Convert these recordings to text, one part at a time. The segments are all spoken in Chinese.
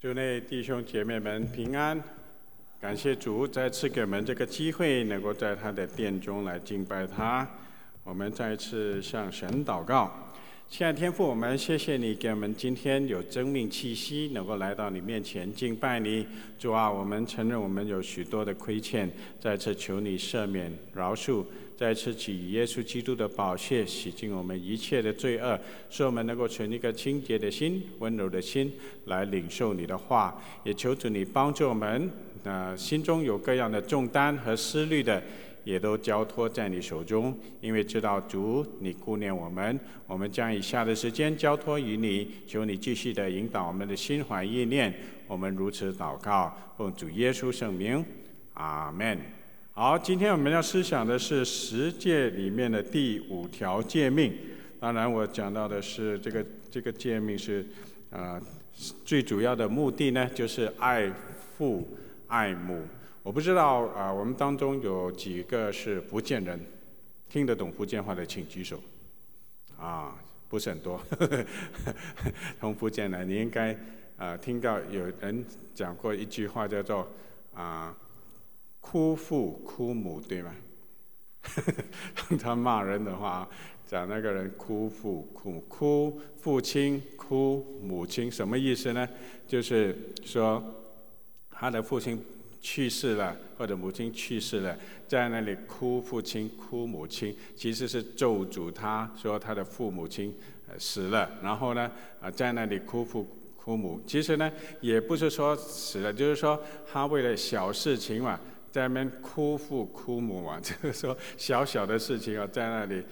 主内弟兄姐妹们平安，感谢主再次给我们这个机会，能够在他的殿中来敬拜他。我们再一次向神祷告。亲爱的天父，我们谢谢你给我们今天有生命气息，能够来到你面前敬拜你。主啊，我们承认我们有许多的亏欠，再次求你赦免饶恕，再次以耶稣基督的宝血洗净我们一切的罪恶，使我们能够存一个清洁的心、温柔的心来领受你的话。也求主你帮助我们，心中有各样的重担和思虑的，也都交托在你手中，因为知道主你顾念我们。我们将以下的时间交托于你，求你继续的引导我们的心怀意念。我们如此祷告，奉主耶稣圣名，阿们。好，今天我们要思想的是十诫里面的第5条诫命。当然我讲到的是这个诫命是最主要的目的呢，就是爱父爱母。我不知道我们当中有几个是福建人，听得懂福建话的请举手。不是很多。从福建来，你应该听到有人讲过一句话叫做哭父哭母，对吗？他骂人的话，讲那个人哭父哭母，哭父亲哭母亲，什么意思呢？就是说他的父亲去世了，或者母亲去世了，在那里哭父亲哭母亲，其实是咒诅他，说他的父母亲死了，然后呢在那里哭父哭母。其实呢也不是说死了，就是说他为了小事情嘛，在那边哭父哭母嘛，就是说小小的事情在那里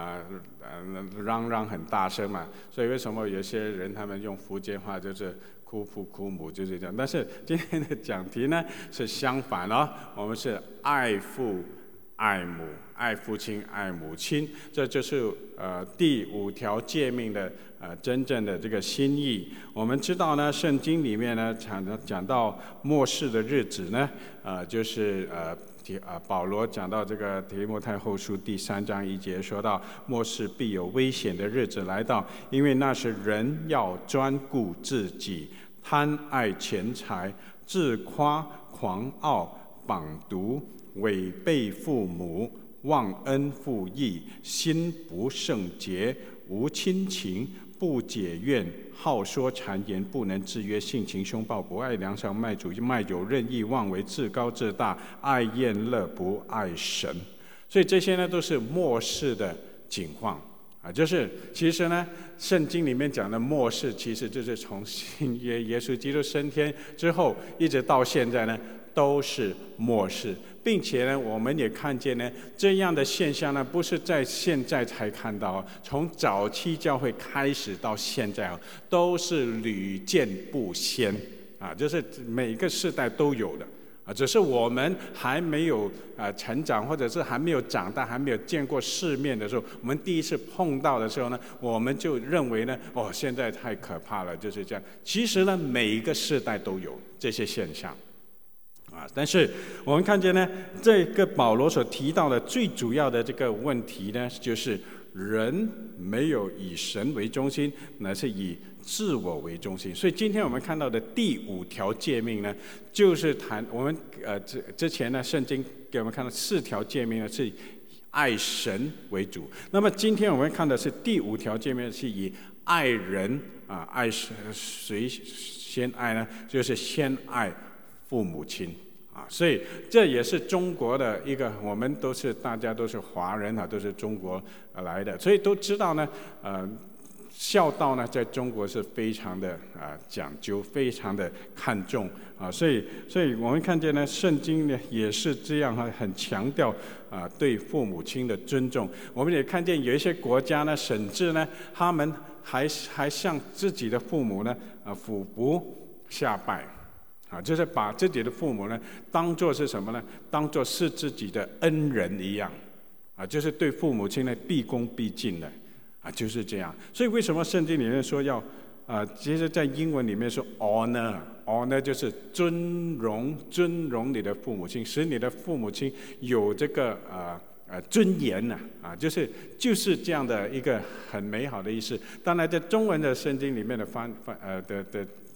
嚷很大声嘛。所以为什么有些人他们用福建话就是哭父哭母，就是这样。但是今天的讲题呢是相反我们是爱父爱母，爱父亲爱母亲，这就是第5条诫命的真正的这个心意。我们知道呢，圣经里面呢讲到末世的日子呢，就是保罗讲到这个提摩太后书第3章1节，说到末世必有危险的日子来到，因为那时人要专顾自己，贪爱钱财，自夸狂傲，绑毒，违背父母，忘恩负义，心不圣洁，无亲情，不解怨，好说谗言，不能制约，性情凶暴，不爱良善，卖主卖酒，任意妄为，自高自大，爱宴乐，不爱神。所以这些呢都是末世的景况就是其实呢圣经里面讲的末世，其实就是从新约耶稣基督升天之后一直到现在呢都是末世，并且呢我们也看见呢这样的现象呢不是在现在才看到，从早期教会开始到现在都是屡见不鲜就是每个世代都有的只是我们还没有成长，或者是还没有长大，还没有见过世面的时候，我们第一次碰到的时候呢，我们就认为呢现在太可怕了，就是这样。其实呢每一个世代都有这些现象但是我们看见呢，这个保罗所提到的最主要的这个问题呢，就是人没有以神为中心，乃是以自我为中心。所以今天我们看到的第5条诫命呢，就是谈我们之前呢圣经给我们看到4条诫命呢是爱神为主，那么今天我们看的是第5条诫命是以爱人爱谁先爱呢？就是先爱父母亲所以这也是中国的一个，我们大家都是华人都是中国来的，所以都知道呢孝道呢在中国是非常的讲究，非常的看重所以我们看见呢圣经呢也是这样很强调对父母亲的尊重。我们也看见有一些国家呢，甚至呢他们还向自己的父母呢俯伏下拜就是把自己的父母呢当作是什么呢？当作是自己的恩人一样就是对父母亲呢毕恭毕敬的就是这样。所以为什么圣经里面说要其实在英文里面说 honor 就是尊荣你的父母亲，使你的父母亲有这个尊严就是这样的一个很美好的意思。当然在中文的圣经里面的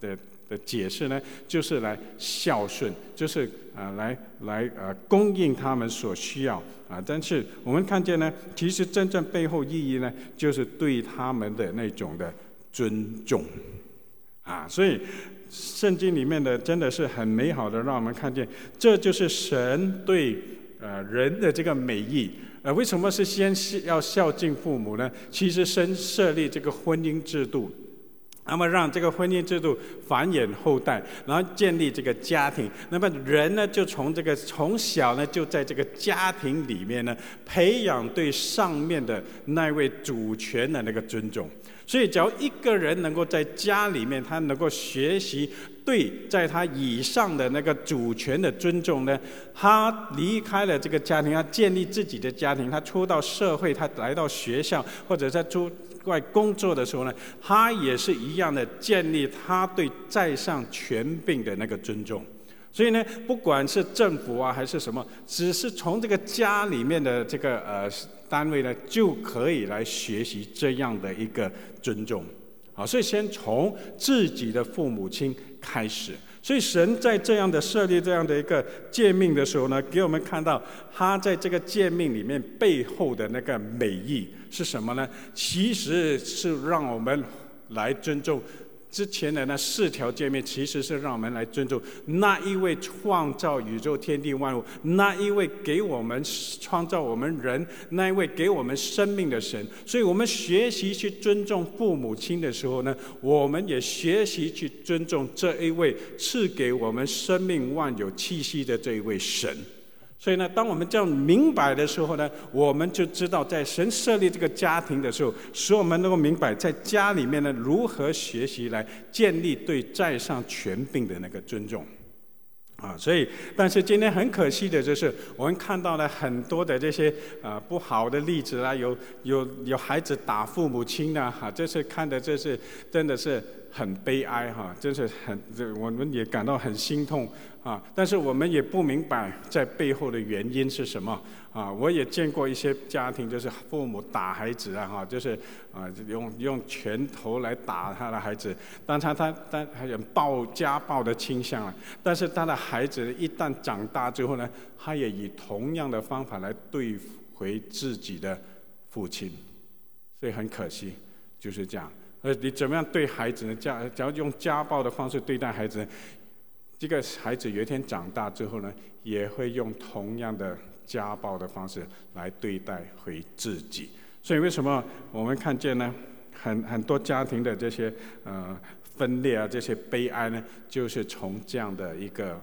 解释呢，就是来孝顺，就是来供应他们所需要但是我们看见呢，其实真正背后意义呢，就是对他们的那种的尊重所以圣经里面的真的是很美好的，让我们看见这就是神对人的这个美意。为什么是先要孝敬父母呢？其实神设立这个婚姻制度，那么让这个婚姻制度繁衍后代，然后建立这个家庭。那么人呢，就从小呢，就在这个家庭里面呢，培养对上面的那位主权的那个尊重。所以只要一个人能够在家里面，他能够学习对在他以上的那个主权的尊重呢，他离开了这个家庭，他建立自己的家庭，他出到社会，他来到学校或者在出外工作的时候呢，他也是一样的建立他对在上权柄的那个尊重。所以呢，不管是政府还是什么，只是从这个家里面的这个单位呢，就可以来学习这样的一个尊重。所以先从自己的父母亲开始。所以神在这样的设立这样的一个诫命的时候呢，给我们看到他在这个诫命里面背后的那个美意是什么呢？其实是让我们来尊重之前的那4条诫命，其实是让我们来尊重那一位创造宇宙天地万物，那一位给我们创造我们人，那一位给我们生命的神。所以我们学习去尊重父母亲的时候呢，我们也学习去尊重这一位赐给我们生命万有气息的这一位神。所以呢，当我们这样明白的时候呢，我们就知道在神设立这个家庭的时候，使我们能够明白在家里面呢，如何学习来建立对在上权柄的那个尊重所以但是今天很可惜的就是我们看到了很多的这些不好的例子啦，有孩子打父母亲这是看的这是真的是很悲哀真是我们也感到很心痛但是我们也不明白在背后的原因是什么我也见过一些家庭，就是父母打孩子就是用拳头来打他的孩子，但他还有家暴的倾向了。但是他的孩子一旦长大之后呢，他也以同样的方法来对回自己的父亲，所以很可惜，就是这样。你怎么样对孩子呢？假如用家暴的方式对待孩子呢，这个孩子有一天长大之后呢，也会用同样的家暴的方式来对待回自己。所以为什么我们看见呢，很多家庭的这些分裂这些悲哀呢，就是从这样的一个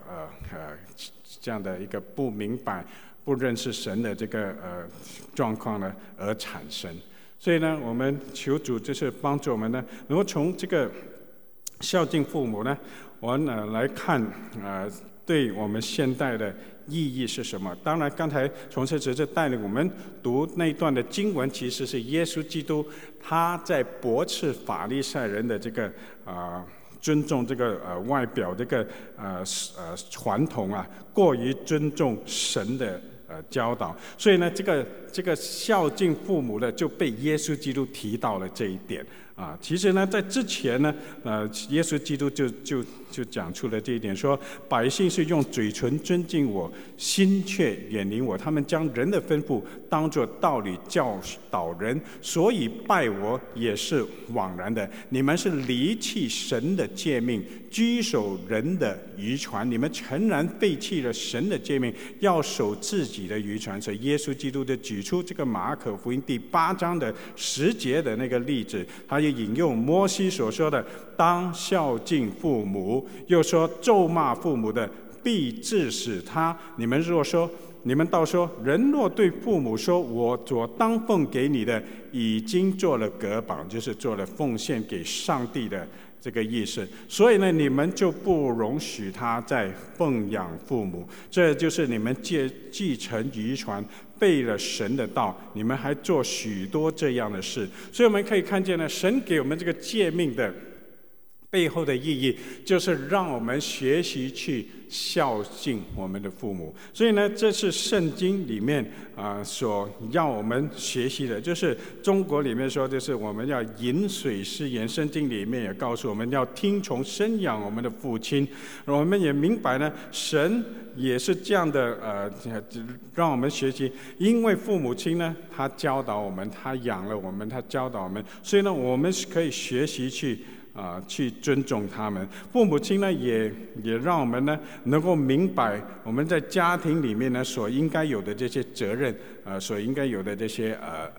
不明白、不认识神的这个状况呢而产生。所以呢，我们求主就是帮助我们呢，能够从这个孝敬父母呢，我们来看对我们现代的意义是什么？当然，刚才从这只是带领我们读那一段的经文，其实是耶稣基督他在驳斥法利赛人的这个尊重这个外表这个传统过于尊重神的教导。所以呢，这个孝敬父母的就被耶稣基督提到了这一点其实呢，在之前呢，耶稣基督就讲出了这一点，说百姓是用嘴唇尊敬我，心却远离我。他们将人的吩咐当作道理教导人，所以拜我也是枉然的。你们是离弃神的诫命，居守人的渔船。你们诚然废弃了神的诫命，要守自己的渔船。所以耶稣基督就举出这个马可福音第8章的10节的那个例子，他也引用摩西所说的当孝敬父母，又说咒骂父母的必致死他。你们倒说，人若对父母说我所当奉给你的已经做了隔榜，就是做了奉献给上帝的这个意思，所以呢，你们就不容许他再奉养父母，这就是你们继承遗传背了神的道，你们还做许多这样的事。所以我们可以看见呢，神给我们这个诫命的背后的意义就是让我们学习去孝敬我们的父母。所以呢，这是圣经里面所要我们学习的，就是中国里面说，就是我们要饮水思源，圣经里面也告诉我们要听从生养我们的父亲。我们也明白呢，神也是这样的让我们学习，因为父母亲呢，他教导我们，他养了我们，他教导我们，所以呢，我们可以学习去尊重他们。父母亲呢，也让我们呢能够明白我们在家庭里面呢所应该有的这些责任，所应该有的这些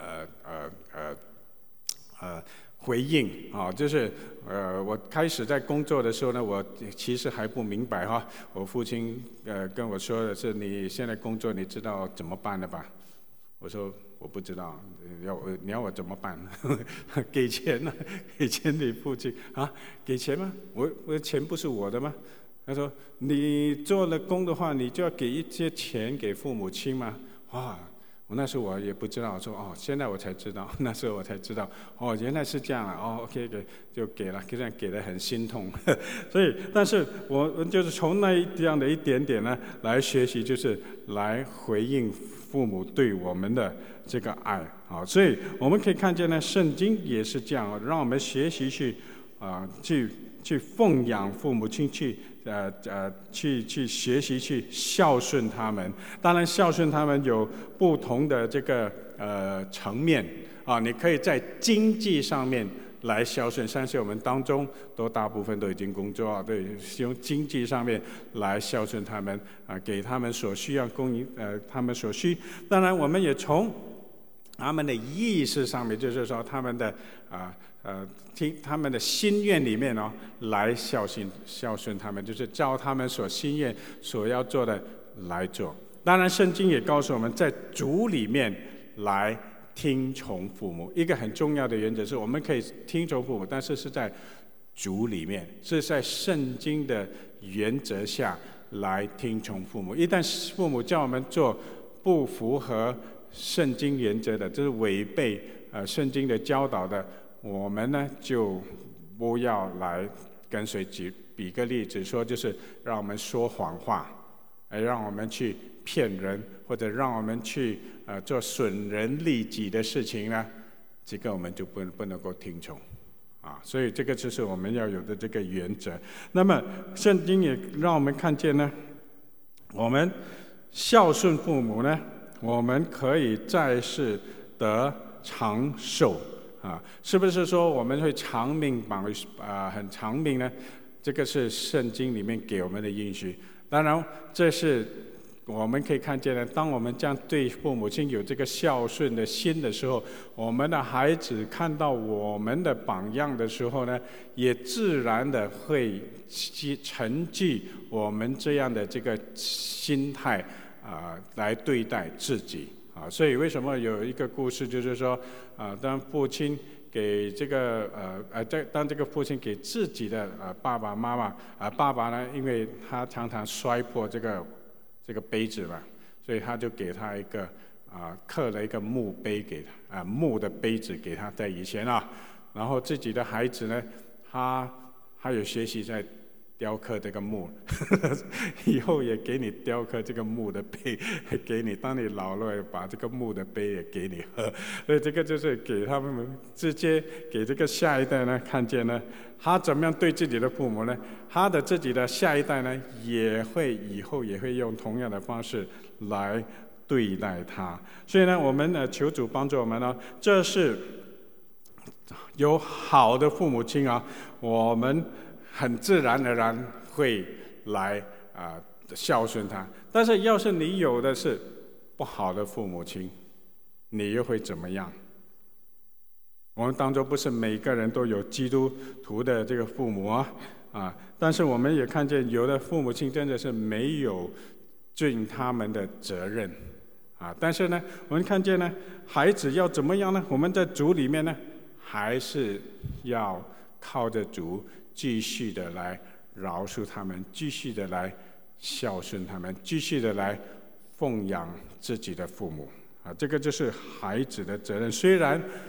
回应啊，就是我开始在工作的时候呢，我其实还不明白哈。我父亲跟我说的是：“你现在工作，你知道怎么办了吧？”我说：“我不知道，你要我怎么办？给钱呢？给钱你父亲啊？给钱吗？我的钱不是我的吗？”他说：“你做了工的话，你就要给一些钱给父母亲吗？”哇！我那时候我也不知道，说哦，现在我才知道，那时候我才知道，哦，原来是这样啊，哦 ，OK， 就给了，这样给得很心痛。所以，但是我就是从这样的一点点呢，来学习，就是来回应父母对我们的这个爱啊。所以我们可以看见呢，圣经也是这样，让我们学习去奉养父母亲，去学习去孝顺他们。当然，孝顺他们有不同的这个层面啊。你可以在经济上面来孝顺，相信我们当中大部分都已经工作啊，对，用经济上面来孝顺他们啊，给他们所需要供应他们所需。当然，我们也从他们的意识上面，就是说他们的听他们的心愿里面来孝顺他们，就是照他们所心愿所要做的来做。当然，圣经也告诉我们在主里面来听从父母。一个很重要的原则是，我们可以听从父母，但是是在主里面，是在圣经的原则下来听从父母。一旦父母叫我们做不符合圣经原则的，这是违背圣经的教导的，我们呢就不要来跟随。比个例子说，就是让我们说谎话，让我们去骗人，或者让我们去做损人利己的事情呢，这个我们就不能够听从啊。所以这个就是我们要有的这个原则。那么圣经也让我们看见呢，我们孝顺父母呢，我们可以在世得长寿啊。是不是说我们会长命很长命呢？这个是圣经里面给我们的应许。当然，这是我们可以看见的，当我们这样对父母亲有这个孝顺的心的时候，我们的孩子看到我们的榜样的时候呢，也自然的会承继我们这样的这个心态来对待自己啊。所以为什么有一个故事，就是说当父亲给这个当这个父亲给自己的爸爸妈妈爸爸呢，因为他常常摔破这个杯子嘛，所以他就给他一个刻了一个墓碑给他木的杯子给他，在以前啊。然后自己的孩子呢，他有学习在雕刻这个木，以后也给你雕刻这个木的杯给你，当你老了把这个木的杯也给你喝。所以这个就是给他们直接给这个下一代呢看见呢，他怎么样对自己的父母呢，他的自己的下一代呢以后也会用同样的方式来对待他。所以呢，我们求主帮助我们呢，这是有好的父母亲啊，我们很自然而然会来孝顺他。但是要是你有的是不好的父母亲，你又会怎么样？我们当中不是每个人都有基督徒的这个父母但是我们也看见有的父母亲真的是没有尽他们的责任但是呢，我们看见呢，孩子要怎么样呢？我们在主里面呢，还是要靠着主继续的来饶恕他们，继续的来孝顺他们，继续的来奉养自己的父母这个就是孩子的责任。虽然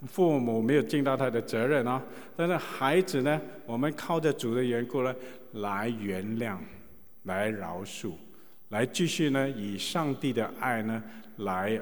父母没有尽到他的责任啊。但是孩子呢，我们靠着主的缘故呢，来原谅，来饶恕，来继续呢，以上帝的爱呢，来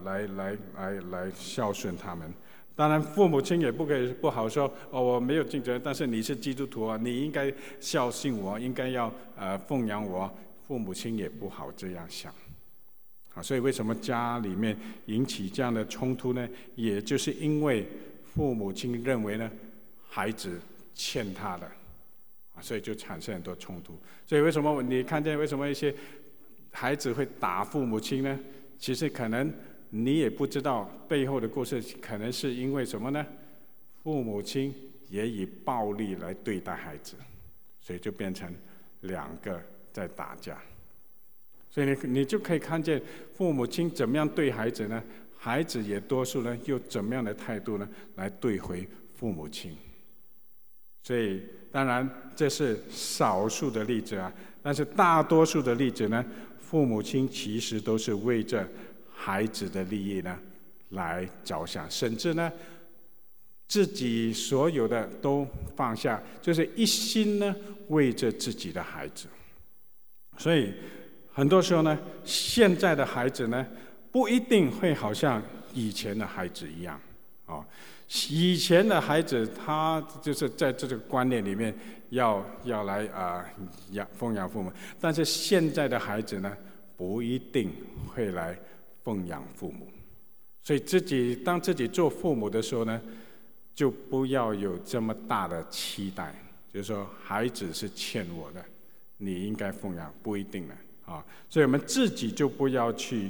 孝顺他们。当然，父母亲也不好说哦，我没有尽责任，但是你是基督徒啊，你应该孝敬我，应该要奉养我。父母亲也不好这样想。所以为什么家里面引起这样的冲突呢？也就是因为父母亲认为呢，孩子欠他的，所以就产生很多冲突。所以为什么你看见为什么一些孩子会打父母亲呢？其实可能你也不知道背后的故事，可能是因为什么呢？父母亲也以暴力来对待孩子，所以就变成两个在打架。所以你就可以看见父母亲怎么样对孩子呢？孩子也多数呢又怎么样的态度呢来对回父母亲？所以当然这是少数的例子啊，但是大多数的例子呢，父母亲其实都是为着孩子的利益呢来着想，甚至呢自己所有的都放下，就是一心呢为着自己的孩子。所以很多时候呢，现在的孩子呢，不一定会好像以前的孩子一样，以前的孩子他就是在这个观念里面要来奉养父母，但是现在的孩子呢，不一定会来奉养父母。所以当自己做父母的时候呢，就不要有这么大的期待，就是说孩子是欠我的，你应该奉养，不一定的。所以我们自己就不要去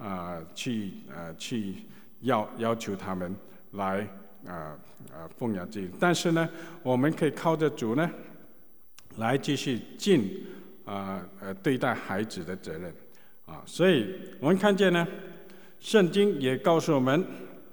要求他们来奉养自己，但是呢，我们可以靠着主呢，来继续尽对待孩子的责任所以我们看见呢，圣经也告诉我们，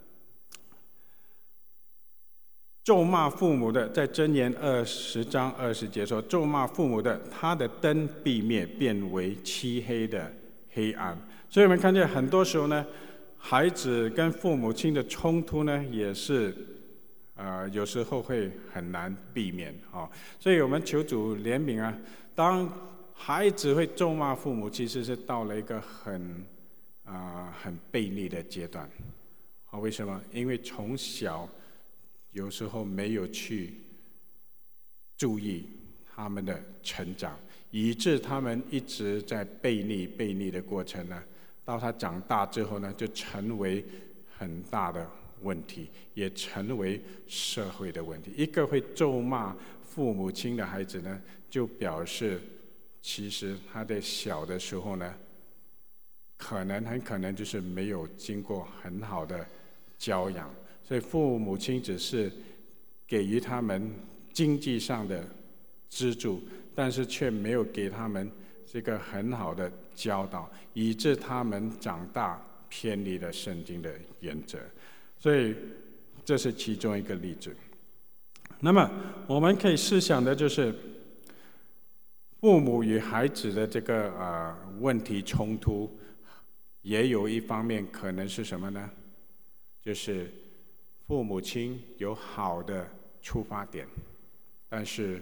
咒骂父母的，在箴言20章20节说，咒骂父母的，他的灯必灭，变为漆黑的黑暗。所以我们看见很多时候呢，孩子跟父母亲的冲突呢，也是有时候会很难避免所以我们求主怜悯啊，当孩子会咒骂父母，其实是到了一个很悖逆的阶段为什么？因为从小有时候没有去注意他们的成长，以致他们一直在悖逆的过程呢，到他长大之后呢，就成为很大的问题，也成为社会的问题。一个会咒骂父母亲的孩子呢，就表示其实他在小的时候呢，很可能就是没有经过很好的教养，所以父母亲只是给予他们经济上的资助，但是却没有给他们这个很好的教导，以致他们长大偏离了圣经的原则。所以这是其中一个例子。那么我们可以试想的就是，父母与孩子的这个问题冲突，也有一方面可能是什么呢？就是父母亲有好的出发点，但是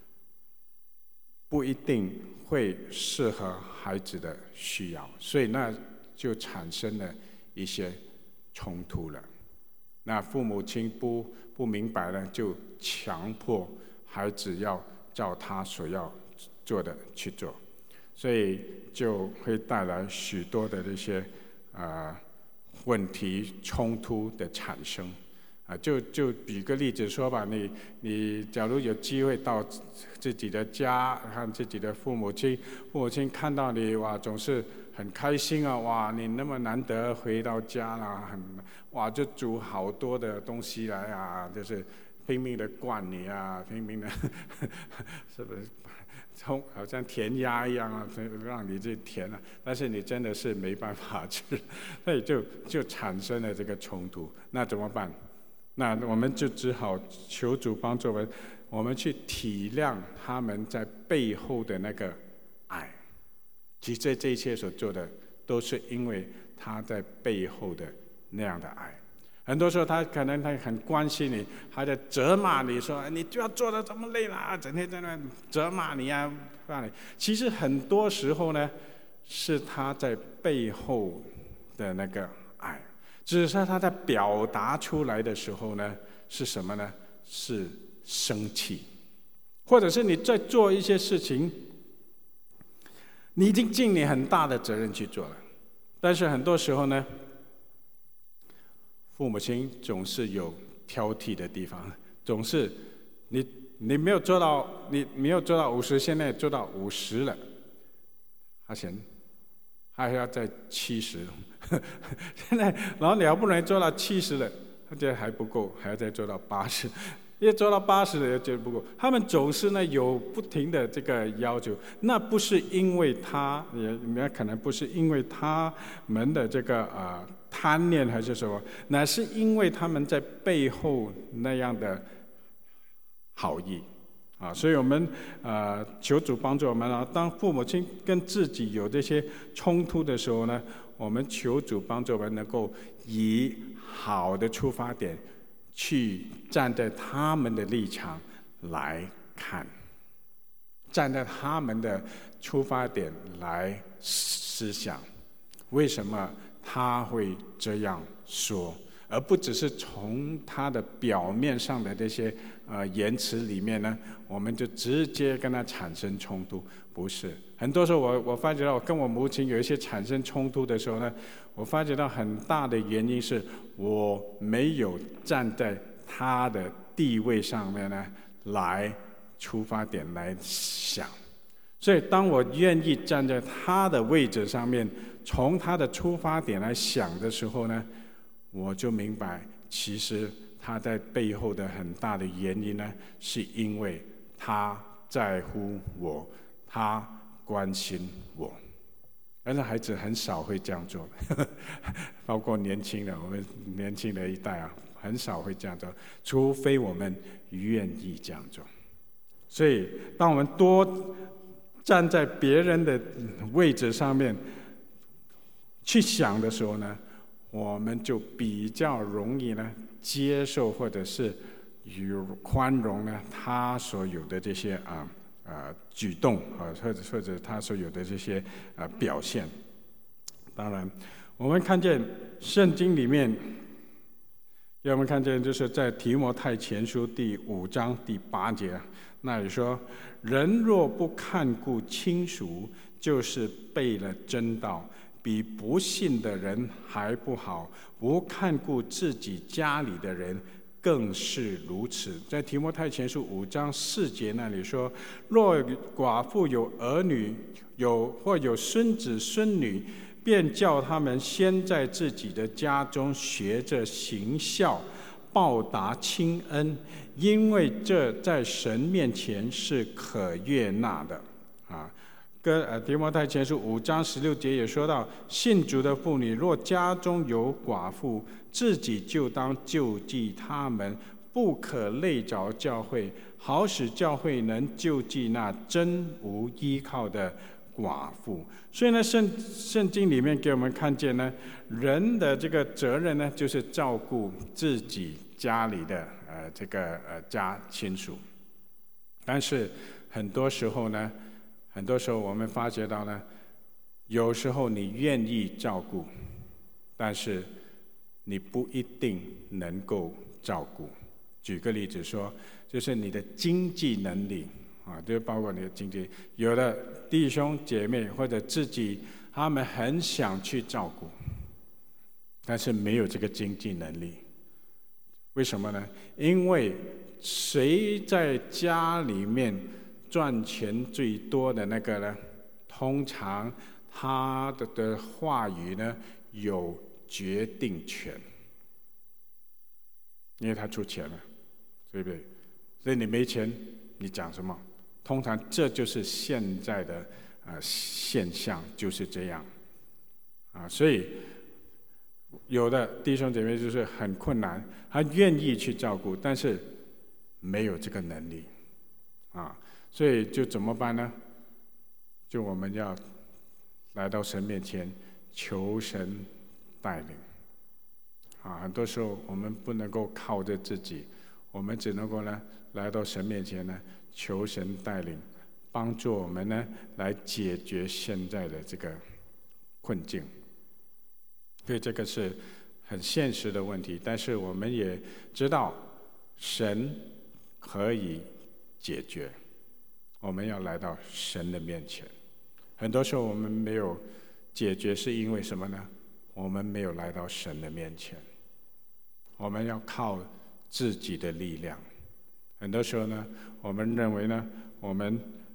不一定会适合孩子的需要，所以那就产生了一些冲突了。那父母亲不明白呢，就强迫孩子要照他所要做的去做，所以就会带来许多的这些问题冲突的产生就举个例子说吧，你假如有机会到自己的家看自己的父母亲看到你哇总是很开心哇你那么难得回到家啦，哇就煮好多的东西来就是拼命的灌你拼命的是不是好像填鸭一样让你这填但是你真的是没办法吃，所以就产生了这个冲突。那怎么办？那我们就只好求主帮助我们去体谅他们在背后的那个爱。其实这一切所做的，都是因为他在背后的那样的爱。 很多时候他可能很关心你，还在责骂你说你就要做得这么累啦，整天在那责骂你啊，骂你。其实很多时候呢，是他在背后的那个爱，只是他在表达出来的时候呢，是什么呢？是生气，或者是你在做一些事情，你已经尽你很大的责任去做了，但是很多时候呢，父母亲总是有挑剔的地方，总是你没有做到，你没有做到50，现在做到50了，他嫌还要再70，现在然后你好不容易做到70了，他觉得还不够，还要再做到80，一做到80了又觉得不够。他们总是呢有不停的这个要求，那不是因为也可能不是因为他们的这个贪念还是什么，乃是因为他们在背后那样的好意。所以我们求主帮助我们啊。当父母亲跟自己有这些冲突的时候呢，我们求主帮助我们能够以好的出发点去站在他们的立场来看，站在他们的出发点来思想，为什么他会这样说，而不只是从他的表面上的这些言辞里面呢，我们就直接跟他产生冲突。不是，很多时候我发觉到我跟我母亲有一些产生冲突的时候呢，我发觉到很大的原因是我没有站在她的地位上面呢来出发点来想。所以当我愿意站在她的位置上面，从她的出发点来想的时候呢，我就明白其实他在背后的很大的原因呢，是因为他在乎我，他关心我。但是孩子很少会这样做，包括年轻的，我们年轻的一代啊，很少会这样做，除非我们愿意这样做。所以，当我们多站在别人的位置上面去想的时候呢，我们就比较容易呢接受或者是宽容呢他所有的这些举动或者他所有的这些表现。当然，我们看见圣经里面，让我们看见就是在提摩太前书第5章第8节，那里说：人若不看顾亲属，就是背了真道，比不信的人还不好，不看顾自己家里的人更是如此。在提摩太前书5章4节那里说：若寡妇有儿女，或有孙子孙女，便叫他们先在自己的家中学着行孝，报答亲恩，因为这在神面前是可悦纳的。提摩太前书5章16节也说到，信主的妇女若家中有寡妇，自己就当救济他们，不可累着教会，好使教会能救济那真无依靠的寡妇。所以呢，圣经里面给我们看见呢，人的这个责任呢，就是照顾自己家里的家亲属。但是很多时候我们发觉到呢，有时候你愿意照顾，但是你不一定能够照顾。举个例子说，就是你的经济能力就包括你的经济，有的弟兄姐妹或者自己，他们很想去照顾，但是没有这个经济能力。为什么呢？因为谁在家里面赚钱最多的那个呢，通常他的话语呢有决定权，因为他出钱了，对不对？所以你没钱，你讲什么？通常这就是现在的现象，就是这样所以有的弟兄姐妹就是很困难，他愿意去照顾，但是没有这个能力所以就怎么办呢？就我们要来到神面前求神带领很多时候我们不能够靠着自己，我们只能够呢来到神面前呢，求神带领，帮助我们呢来解决现在的这个困境。所以这个是很现实的问题，但是我们也知道神可以解决，我们要来到神的面前。很多时候我们没有解决，是因为什么呢？我们没有来到神的面前，我们要靠自己的力量。很多时候呢，我们认为呢，我们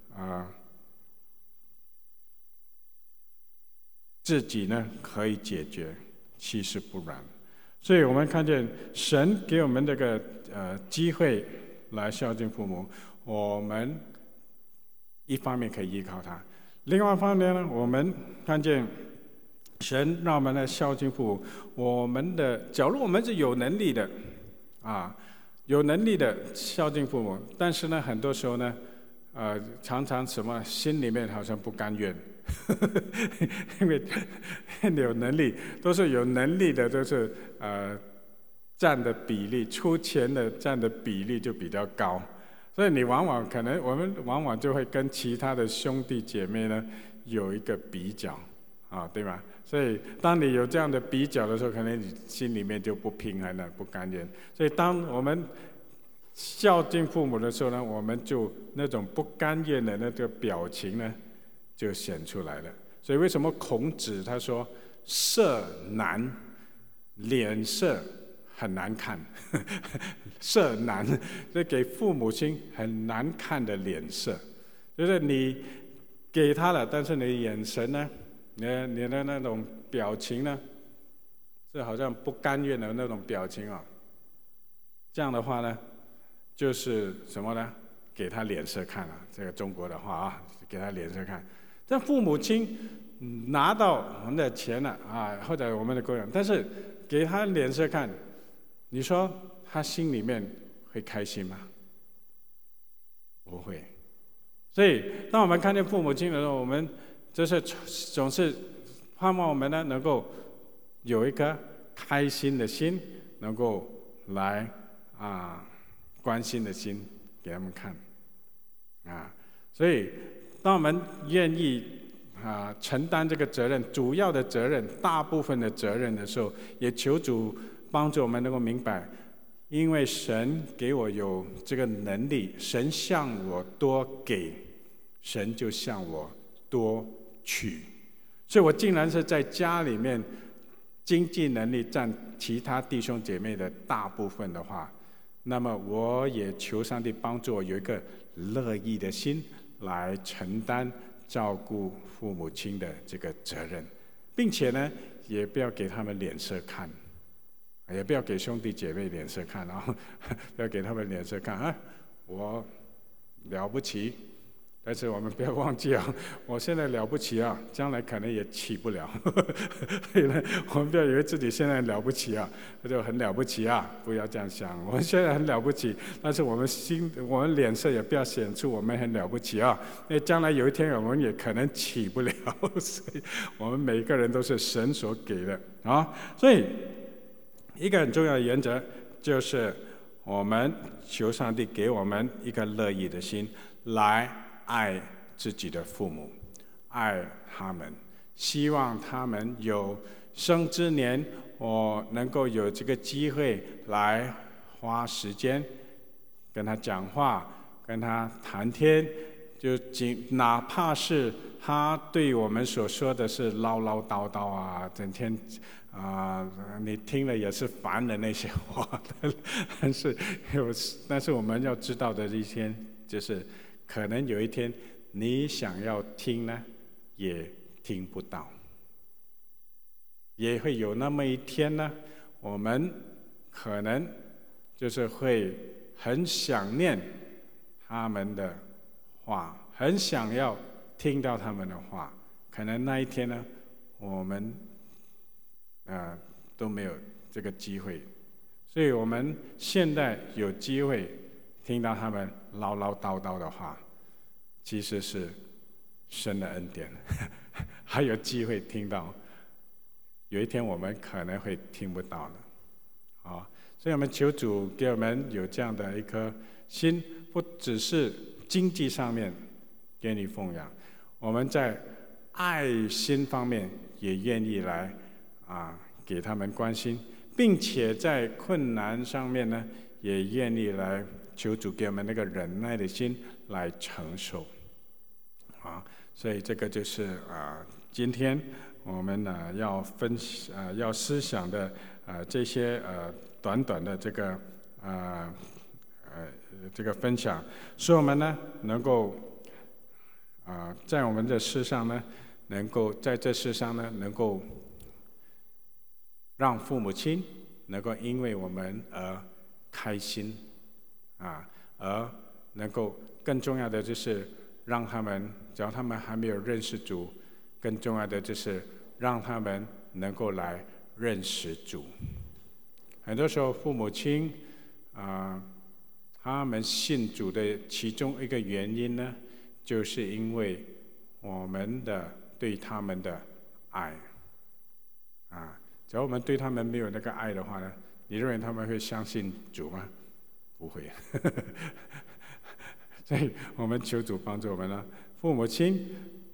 自己呢可以解决，其实不然。所以我们看见神给我们这个机会来孝敬父母，我们一方面可以依靠他，另外一方面呢，我们看见神让我们来孝敬父母，假如我们是有能力的有能力的孝敬父母，但是呢，很多时候呢，常常心里面好像不甘愿，因为有能力，都是有能力的，都是占的比例，出钱的占的比例就比较高，所以我们往往就会跟其他的兄弟姐妹呢有一个比较对吧？所以当你有这样的比较的时候，可能你心里面就不平衡了，不甘愿。所以当我们孝敬父母的时候呢，我们就那种不甘愿的那个表情呢就显出来了。所以为什么孔子他说色难，脸色很难看色难，就给父母亲很难看的脸色，就是你给他了，但是你的眼神呢，你的那种表情呢，是好像不甘愿的那种表情这样的话呢，就是什么呢？给他脸色看这个中国的话给他脸色看。但父母亲拿到我们的钱了或者我们的供养，但是给他脸色看，你说他心里面会开心吗？不会。所以当我们看见父母亲的时候，我们总是盼望我们呢能够有一颗开心的心，能够来关心的心给他们看所以当我们愿意承担这个责任，主要的责任，大部分的责任的时候，也求主帮助我们能够明白，因为神给我有这个能力，神向我多给，神就向我多取。所以我竟然是在家里面经济能力占其他弟兄姐妹的大部分的话，那么我也求上帝帮助我有一个乐意的心来承担照顾父母亲的这个责任，并且呢，也不要给他们脸色看，也不要给兄弟姐妹脸色看不要给他们脸色看我了不起。但是我们不要忘记我现在了不起将来可能也起不了所以呢，我们不要以为自己现在了不起就很了不起不要这样想。我们现在很了不起，但是我们脸色也不要显出我们很了不起因为将来有一天我们也可能起不了所以我们每个人都是神所给的所以一个很重要的原则就是我们求上帝给我们一个乐意的心来爱自己的父母，爱他们，希望他们有生之年我能够有这个机会来花时间跟他讲话，跟他谈天，哪怕是他对我们所说的是唠唠叨叨整天你听了也是烦的那些话但是我们要知道的一天就是可能有一天你想要听呢也听不到，也会有那么一天呢，我们可能就是会很想念他们的话，很想要听到他们的话，可能那一天呢我们都没有这个机会。所以我们现在有机会听到他们唠唠叨叨的话，其实是神的恩典还有机会听到，有一天我们可能会听不到了啊。所以我们求主给我们有这样的一颗心，不只是经济上面给你奉养，我们在爱心方面也愿意来给他们关心，并且在困难上面呢，也愿意来求主给我们那个忍耐的心来承受所以这个就是今天我们要思想的这些短短的这个这个分享，使我们呢能够在我们的世上呢，能够在这世上呢，能够让父母亲能够因为我们而开心而能够更重要的就是让他们，只要他们还没有认识主，更重要的就是让他们能够来认识主。很多时候父母亲他们信主的其中一个原因呢，就是因为我们对他们的爱只要我们对他们没有那个爱的话呢，你认为他们会相信主吗？不会所以我们求主帮助我们呢，父母亲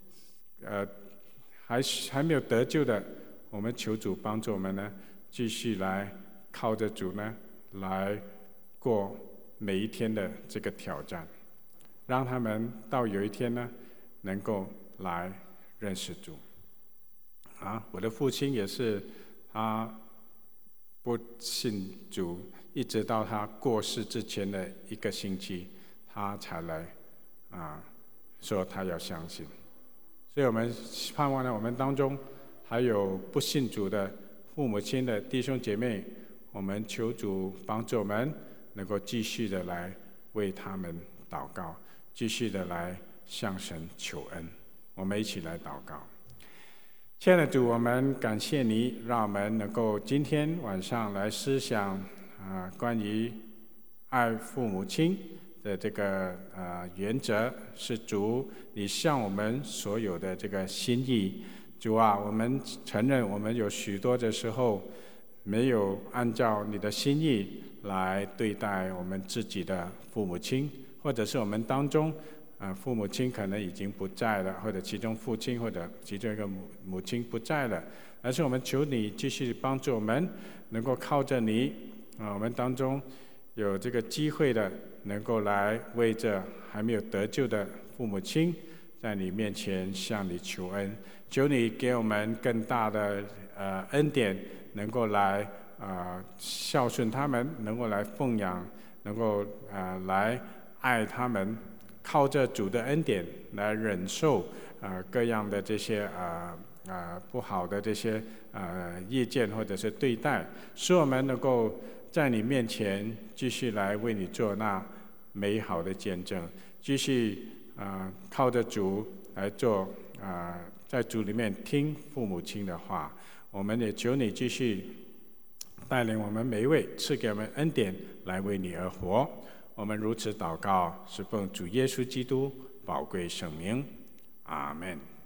还没有得救的，我们求主帮助我们呢，继续来靠着主呢来过每一天的这个挑战，让他们到有一天呢能够来认识主我的父亲也是，他不信主，一直到他过世之前的1个星期，他才来说他要相信。所以我们盼望呢，我们当中还有不信主的父母亲的弟兄姐妹，我们求主帮助我们能够继续的来为他们祷告，继续的来向神求恩。我们一起来祷告。亲爱的主，我们感谢你，让我们能够今天晚上来思想关于爱父母亲的这个原则，是主你向我们所有的这个心意。主我们承认我们有许多的时候没有按照你的心意来对待我们自己的父母亲，或者是我们当中父母亲可能已经不在了，或者其中父亲或者其中一个母亲不在了，而是我们求你继续帮助我们，能够靠着你我们当中有这个机会的，能够来为着还没有得救的父母亲，在你面前向你求恩，求你给我们更大的恩典，能够来孝顺他们，能够来奉养，能够来爱他们，靠着主的恩典来忍受各样的这些不好的这些意见或者是对待，使我们能够在你面前继续来为你做那美好的见证，继续靠着主来做在主里面听父母亲的话。我们也求你继续带领我们每一位，赐给我们恩典来为你而活。我们如此祷告，是奉主耶稣基督宝贵圣名，阿们。